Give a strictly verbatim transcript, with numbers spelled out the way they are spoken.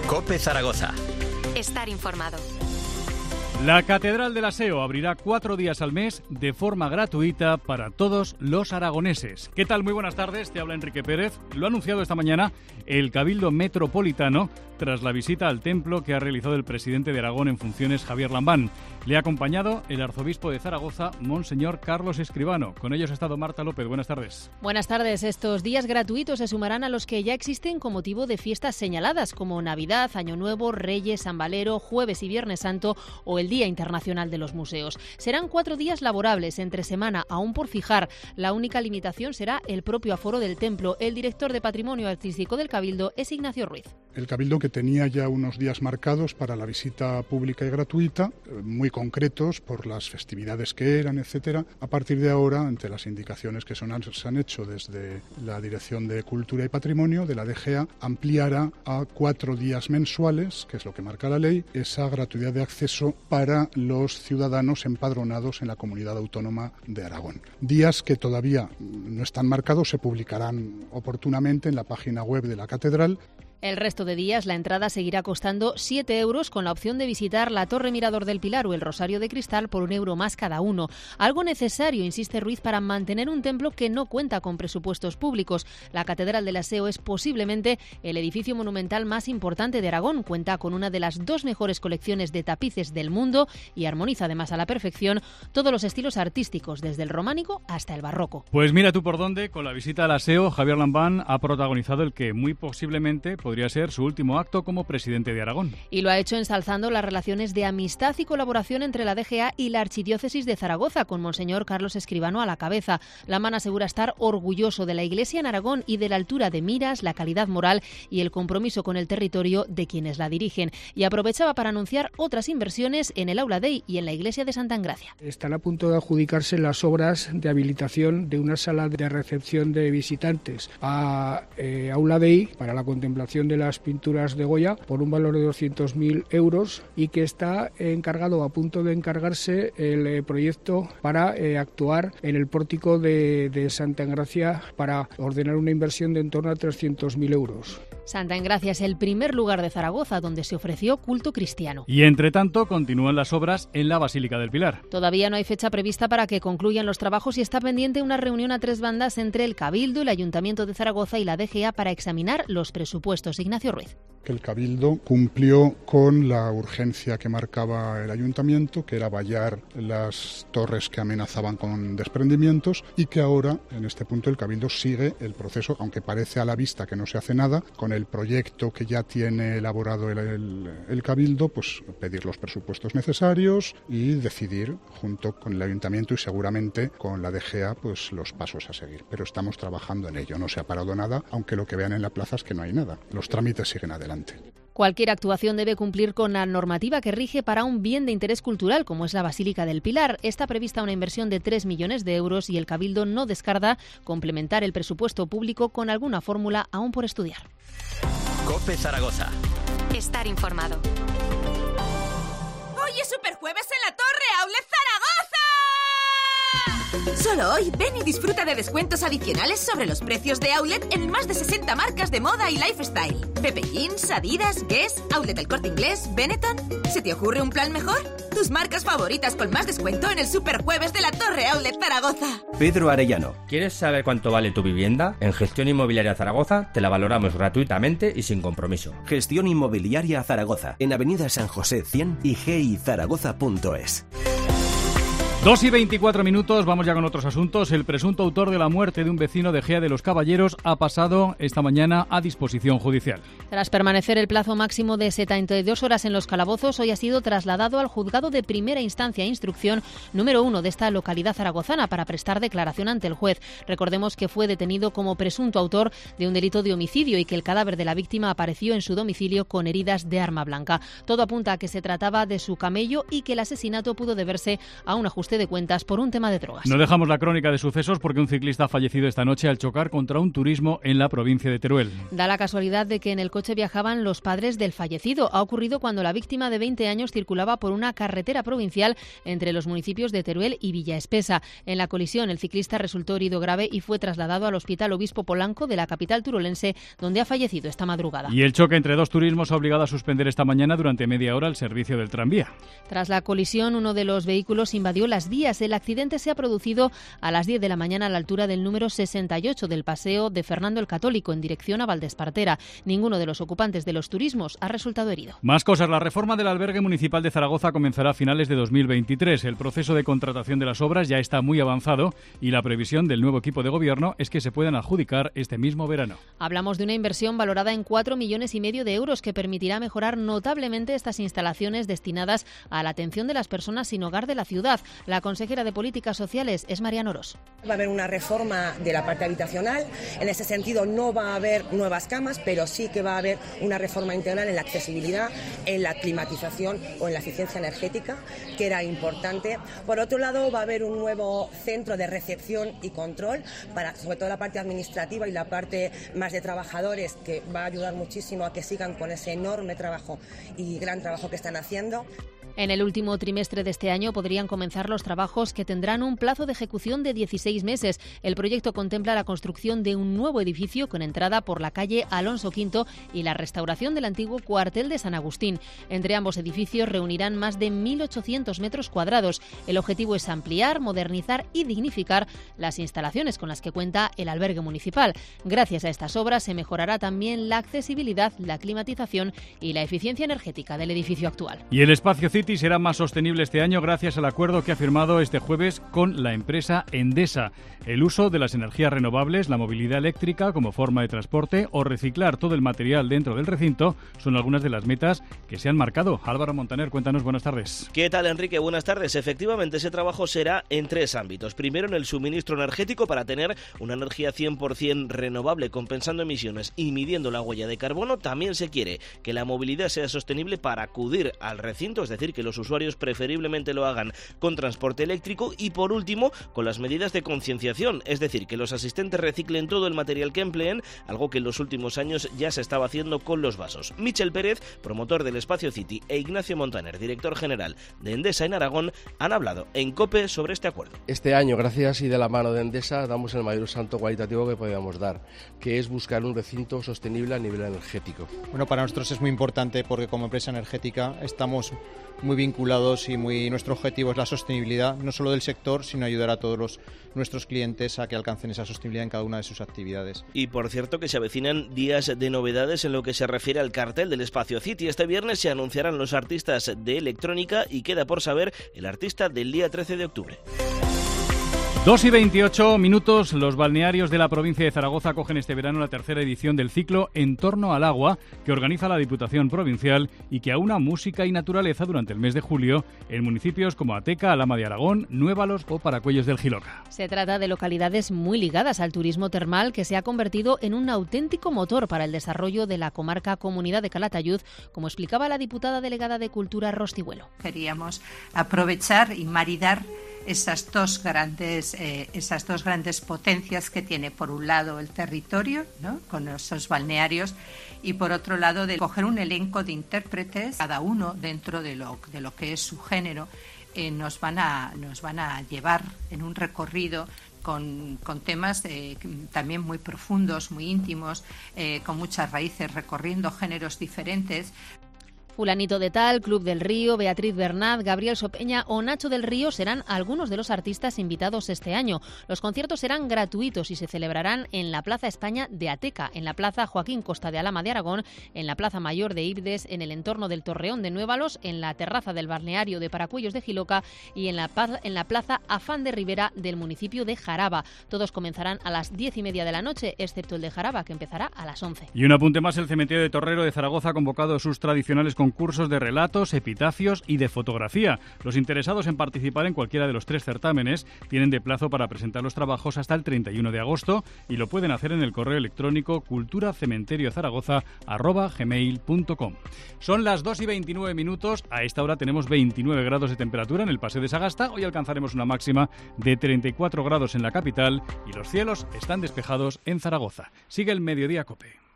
COPE Zaragoza. Estar informado. La Catedral del Aseo abrirá cuatro días al mes de forma gratuita para todos los aragoneses. ¿Qué tal? Muy buenas tardes, te habla Enrique Pérez. Lo ha anunciado esta mañana el Cabildo Metropolitano tras la visita al templo que ha realizado el presidente de Aragón en funciones, Javier Lambán. Le ha acompañado el arzobispo de Zaragoza, Monseñor Carlos Escribano. Con ellos ha estado Marta López. Buenas tardes. Buenas tardes. Estos días gratuitos se sumarán a los que ya existen con motivo de fiestas señaladas como Navidad, Año Nuevo, Reyes, San Valero, Jueves y Viernes Santo o el Día Internacional de los Museos. Serán cuatro días laborables entre semana, aún por fijar. La única limitación será el propio aforo del templo. El director de Patrimonio Artístico del Cabildo es Ignacio Ruiz. El Cabildo, que tenía ya unos días marcados para la visita pública y gratuita, muy concretos por las festividades que eran, etcétera, a partir de ahora, ante las indicaciones que son, se han hecho desde la Dirección de Cultura y Patrimonio de la D G A, ampliará a cuatro días mensuales, que es lo que marca la ley, esa gratuidad de acceso para los ciudadanos empadronados en la Comunidad Autónoma de Aragón. Días que todavía no están marcados, se publicarán oportunamente en la página web de la Catedral. El resto de días la entrada seguirá costando siete euros con la opción de visitar la Torre Mirador del Pilar o el Rosario de Cristal por un euro más cada uno. Algo necesario, insiste Ruiz, para mantener un templo que no cuenta con presupuestos públicos. La Catedral del Aseo es posiblemente el edificio monumental más importante de Aragón. Cuenta con una de las dos mejores colecciones de tapices del mundo y armoniza además a la perfección todos los estilos artísticos, desde el románico hasta el barroco. Pues mira tú por dónde, con la visita al Aseo, Javier Lambán ha protagonizado el que muy posiblemente podría ser su último acto como presidente de Aragón. Y lo ha hecho ensalzando las relaciones de amistad y colaboración entre la D G A y la Archidiócesis de Zaragoza, con Monseñor Carlos Escribano a la cabeza. Lambán asegura estar orgulloso de la Iglesia en Aragón y de la altura de miras, la calidad moral y el compromiso con el territorio de quienes la dirigen. Y aprovechaba para anunciar otras inversiones en el Aula Dei y en la Iglesia de Santa Engracia. Están a punto de adjudicarse las obras de habilitación de una sala de recepción de visitantes a eh, Aula Dei para la contemplación de las pinturas de Goya por un valor de doscientos mil euros y que está encargado, a punto de encargarse el eh, proyecto para eh, actuar en el pórtico de, de Santa Engracia para ordenar una inversión de en torno a trescientos mil euros. Santa Engracia es el primer lugar de Zaragoza donde se ofreció culto cristiano. Y entre tanto continúan las obras en la Basílica del Pilar. Todavía no hay fecha prevista para que concluyan los trabajos y está pendiente una reunión a tres bandas entre el Cabildo, el Ayuntamiento de Zaragoza y la D G A para examinar los presupuestos. Ignacio Ruiz. Que el Cabildo cumplió con la urgencia que marcaba el Ayuntamiento, que era vallar las torres que amenazaban con desprendimientos, y que ahora, en este punto, el Cabildo sigue el proceso, aunque parece a la vista que no se hace nada, con el proyecto que ya tiene elaborado el, el, el Cabildo, pues pedir los presupuestos necesarios y decidir, junto con el Ayuntamiento y seguramente con la D G A, pues los pasos a seguir. Pero estamos trabajando en ello, no se ha parado nada, aunque lo que vean en la plaza es que no hay nada. Los trámites siguen adelante. Cualquier actuación debe cumplir con la normativa que rige para un bien de interés cultural, como es la Basílica del Pilar. Está prevista una inversión de tres millones de euros y el Cabildo no descarta complementar el presupuesto público con alguna fórmula aún por estudiar. COPE Zaragoza. Estar informado. Hoy es Superjueves en la Torre Outlet Zaragoza. Solo hoy ven y disfruta de descuentos adicionales sobre los precios de Outlet en más de sesenta marcas de moda y lifestyle. Pepe Jeans, Adidas, Guess, Outlet El Corte Inglés, Benetton. ¿Se te ocurre un plan mejor? Tus marcas favoritas con más descuento en el Superjueves de la Torre Outlet Zaragoza. Pedro Arellano. ¿Quieres saber cuánto vale tu vivienda? En Gestión Inmobiliaria Zaragoza te la valoramos gratuitamente y sin compromiso. Gestión Inmobiliaria Zaragoza, en Avenida San José cien y g i zaragoza punto es. dos y veinticuatro minutos, vamos ya con otros asuntos. El presunto autor de la muerte de un vecino de Gea de los Caballeros ha pasado esta mañana a disposición judicial. Tras permanecer el plazo máximo de setenta y dos horas en los calabozos, hoy ha sido trasladado al juzgado de primera instancia e instrucción número uno de esta localidad zaragozana para prestar declaración ante el juez. Recordemos que fue detenido como presunto autor de un delito de homicidio y que el cadáver de la víctima apareció en su domicilio con heridas de arma blanca. Todo apunta a que se trataba de su camello y que el asesinato pudo deberse a un ajuste ajuste de cuentas por un tema de drogas. No dejamos la crónica de sucesos porque un ciclista ha fallecido esta noche al chocar contra un turismo en la provincia de Teruel. Da la casualidad de que en el coche viajaban los padres del fallecido. Ha ocurrido cuando la víctima de veinte años circulaba por una carretera provincial entre los municipios de Teruel y Villaespesa. En la colisión, el ciclista resultó herido grave y fue trasladado al Hospital Obispo Polanco de la capital turolense, donde ha fallecido esta madrugada. Y el choque entre dos turismos ha obligado a suspender esta mañana durante media hora el servicio del tranvía. Tras la colisión, uno de los vehículos invadió las vías. El accidente se ha producido a las diez de la mañana a la altura del número sesenta y ocho del paseo de Fernando el Católico en dirección a Valdespartera. Ninguno de los ocupantes de los turismos ha resultado herido. Más cosas. La reforma del albergue municipal de Zaragoza comenzará a finales de dos mil veintitrés. El proceso de contratación de las obras ya está muy avanzado y la previsión del nuevo equipo de gobierno es que se puedan adjudicar este mismo verano. Hablamos de una inversión valorada en cuatro millones y medio de euros que permitirá mejorar notablemente estas instalaciones destinadas a la atención de las personas sin hogar de la ciudad. La consejera de Políticas Sociales es Mariano Orós. Va a haber una reforma de la parte habitacional. En ese sentido no va a haber nuevas camas, pero sí que va a haber una reforma integral en la accesibilidad, en la climatización o en la eficiencia energética, que era importante. Por otro lado, va a haber un nuevo centro de recepción y control, para sobre todo la parte administrativa y la parte más de trabajadores, que va a ayudar muchísimo a que sigan con ese enorme trabajo y gran trabajo que están haciendo. En el último trimestre de este año podrían comenzar los trabajos que tendrán un plazo de ejecución de dieciséis meses. El proyecto contempla la construcción de un nuevo edificio con entrada por la calle Alonso Quinto y la restauración del antiguo cuartel de San Agustín. Entre ambos edificios reunirán más de mil ochocientos metros cuadrados. El objetivo es ampliar, modernizar y dignificar las instalaciones con las que cuenta el albergue municipal. Gracias a estas obras se mejorará también la accesibilidad, la climatización y la eficiencia energética del edificio actual. Y el espacio City será más sostenible este año gracias al acuerdo que ha firmado este jueves con la empresa Endesa. El uso de las energías renovables, la movilidad eléctrica como forma de transporte o reciclar todo el material dentro del recinto son algunas de las metas que se han marcado. Álvaro Montaner, cuéntanos, buenas tardes. ¿Qué tal, Enrique? Buenas tardes. Efectivamente, ese trabajo será en tres ámbitos. Primero, en el suministro energético para tener una energía cien por ciento renovable, compensando emisiones y midiendo la huella de carbono. También se quiere que la movilidad sea sostenible para acudir al recinto, es decir, que los usuarios preferiblemente lo hagan con transporte eléctrico. Y por último, con las medidas de concienciación, es decir, que los asistentes reciclen todo el material que empleen, algo que en los últimos años ya se estaba haciendo con los vasos. Michel Pérez, promotor del Espacio City, e Ignacio Montaner, director general de Endesa en Aragón, han hablado en COPE sobre este acuerdo. Este año, gracias y de la mano de Endesa, damos el mayor salto cualitativo que podíamos dar, que es buscar un recinto sostenible a nivel energético. Bueno, para nosotros es muy importante porque como empresa energética estamos muy vinculados y muy nuestro objetivo es la sostenibilidad, no solo del sector, sino ayudar a todos los, nuestros clientes a que alcancen esa sostenibilidad en cada una de sus actividades. Y por cierto que se avecinan días de novedades en lo que se refiere al cartel del Espacio City. Este viernes se anunciarán los artistas de electrónica y queda por saber el artista del día trece de octubre. dos y veintiocho minutos. Los balnearios de la provincia de Zaragoza acogen este verano la tercera edición del ciclo En torno al agua que organiza la Diputación Provincial y que aúna música y naturaleza durante el mes de julio en municipios como Ateca, Alhama de Aragón, Nuévalos o Paracuellos del Jiloca. Se trata de localidades muy ligadas al turismo termal que se ha convertido en un auténtico motor para el desarrollo de la comarca Comunidad de Calatayud, como explicaba la diputada delegada de Cultura Rostihuelo. Queríamos aprovechar y maridar esas dos grandes eh, esas dos grandes potencias que tiene, por un lado el territorio, ¿no?, con esos balnearios, y por otro lado de coger un elenco de intérpretes, cada uno dentro de lo de lo que es su género, eh, nos van a nos van a llevar en un recorrido Con, con temas eh, también muy profundos, muy íntimos, eh, con muchas raíces, recorriendo géneros diferentes. Fulanito de Tal, Club del Río, Beatriz Bernat, Gabriel Sopeña o Nacho del Río serán algunos de los artistas invitados este año. Los conciertos serán gratuitos y se celebrarán en la Plaza España de Ateca, en la Plaza Joaquín Costa de Alhama de Aragón, en la Plaza Mayor de Ibdes, en el entorno del Torreón de Nuévalos, en la terraza del balneario de Paracuellos de Jiloca y en la, en la Plaza Afán de Ribera del municipio de Jaraba. Todos comenzarán a las diez y media de la noche, excepto el de Jaraba, que empezará a las once. Y un apunte más: el cementerio de Torrero de Zaragoza ha convocado sus tradicionales concursos concursos de relatos, epitafios y de fotografía. Los interesados en participar en cualquiera de los tres certámenes tienen de plazo para presentar los trabajos hasta el treinta y uno de agosto y lo pueden hacer en el correo electrónico culturacementeriozaragoza arroba gmail punto com. Son las dos y veintinueve minutos. A esta hora tenemos veintinueve grados de temperatura en el Paseo de Sagasta. Hoy alcanzaremos una máxima de treinta y cuatro grados en la capital y los cielos están despejados en Zaragoza. Sigue el Mediodía COPE.